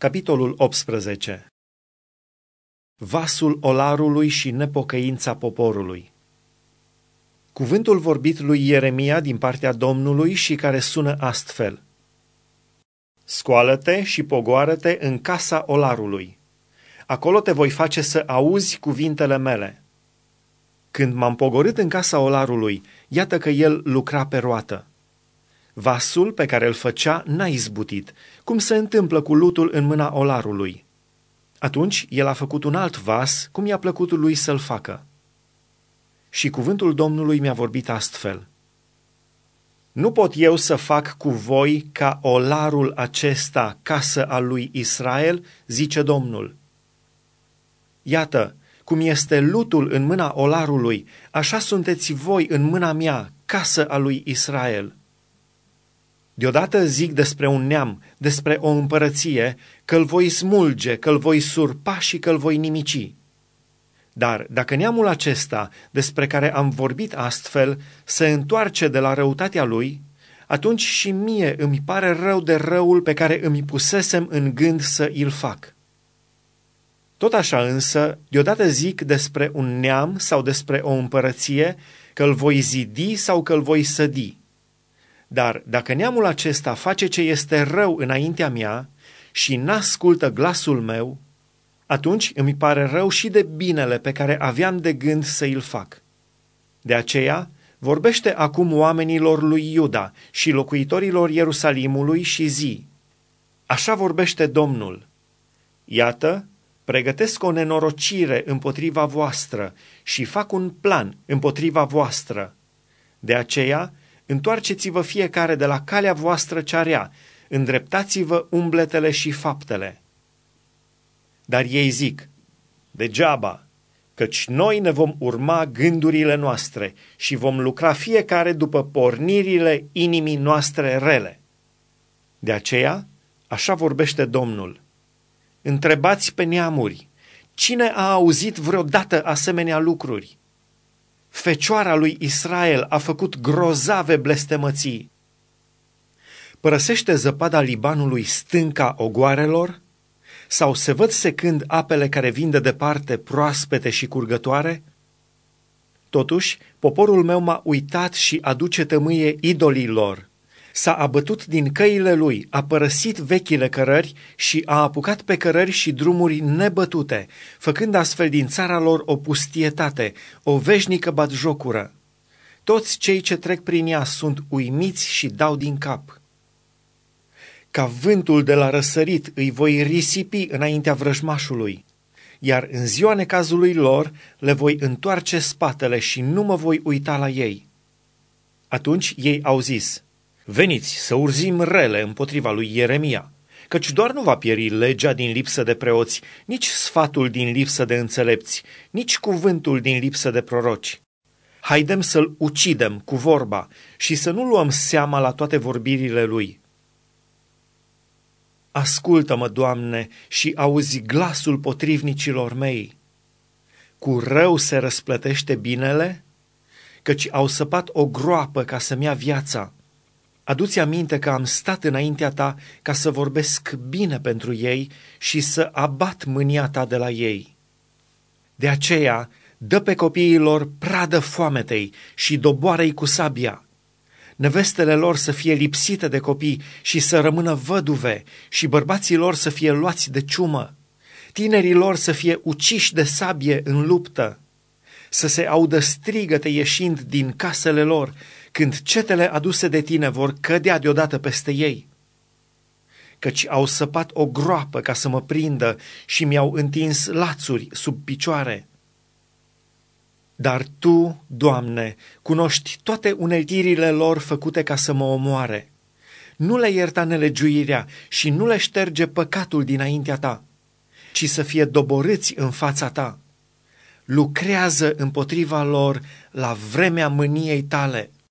Capitolul 18. Vasul olarului și nepocăința poporului. Cuvântul vorbit lui Ieremia din partea Domnului și care sună astfel: Scoală-te și pogoară-te în casa olarului. Acolo te voi face să auzi cuvintele mele. Când m-am pogorât în casa olarului, iată că el lucra pe roată. Vasul pe care îl făcea n-a izbutit, cum se întâmplă cu lutul în mâna olarului. Atunci el a făcut un alt vas, cum i-a plăcut lui să-l facă. Și cuvântul Domnului mi-a vorbit astfel: Nu pot eu să fac cu voi ca olarul acesta casă a lui Israel, zice Domnul. Iată, cum este lutul în mâna olarului, așa sunteți voi în mâna mea, casă a lui Israel. Deodată zic despre un neam, despre o împărăție, că-l voi smulge, că-l voi surpa și că-l voi nimici. Dar dacă neamul acesta, despre care am vorbit astfel, se întoarce de la răutatea lui, atunci și mie îmi pare rău de răul pe care îmi pusesem în gând să îl fac. Tot așa însă, deodată zic despre un neam sau despre o împărăție, că-l voi zidi sau că-l voi sădi. Dar dacă neamul acesta face ce este rău înaintea mea și n-ascultă glasul meu, atunci îmi pare rău și de binele pe care aveam de gând să îl fac. De aceea, vorbește acum oamenilor lui Iuda și locuitorilor Ierusalimului și zi: Așa vorbește Domnul: Iată, pregătesc o nenorocire împotriva voastră și fac un plan împotriva voastră. De aceea, întoarceți-vă fiecare de la calea voastră cea rea, îndreptați-vă umbletele și faptele. Dar ei zic: Degeaba, căci noi ne vom urma gândurile noastre și vom lucra fiecare după pornirile inimii noastre rele. De aceea, așa vorbește Domnul: Întrebați pe neamuri, cine a auzit vreodată asemenea lucruri? Fecioara lui Israel a făcut grozave blestemății. Părăsește zăpada Libanului stânca ogoarelor? Sau se văd secând apele care vin de departe proaspete și curgătoare? Totuși, poporul meu m-a uitat și aduce tămâie idolilor. S-a abătut din căile lui, a părăsit vechile cărări și a apucat pe cărări și drumuri nebătute, făcând astfel din țara lor o pustietate, o veșnică batjocură. Toți cei ce trec prin ea sunt uimiți și dau din cap. Ca vântul de la răsărit îi voi risipi înaintea vrăjmașului, iar în ziua necazului lor le voi întoarce spatele și nu mă voi uita la ei. Atunci ei au zis: Veniți să urzim rele împotriva lui Ieremia, căci doar nu va pieri legea din lipsă de preoți, nici sfatul din lipsă de înțelepți, nici cuvântul din lipsă de proroci. Haidem să-l ucidem cu vorba și să nu luăm seama la toate vorbirile lui. Ascultă-mă, Doamne, și auzi glasul potrivnicilor mei. Cu rău se răsplătește binele, căci au săpat o groapă ca să-mi ia viața. Adu-ți aminte că am stat înaintea ta ca să vorbesc bine pentru ei și să abat mânia ta de la ei. De aceea, dă pe copiii lor pradă foametei și doboară-i cu sabia. Nevestele lor să fie lipsite de copii și să rămână văduve și bărbații lor să fie luați de ciumă. Tinerii lor să fie uciși de sabie în luptă. Să se audă strigăte ieșind din casele lor, când cetele aduse de tine vor cădea deodată peste ei. Căci au săpat o groapă ca să mă prindă și mi-au întins lațuri sub picioare. Dar Tu, Doamne, cunoști toate uneltirile lor făcute ca să mă omoare. Nu le ierta nelegiuirea și nu le șterge păcatul dinaintea Ta, ci să fie doborâți în fața Ta. Lucrează împotriva lor la vremea mâniei Tale.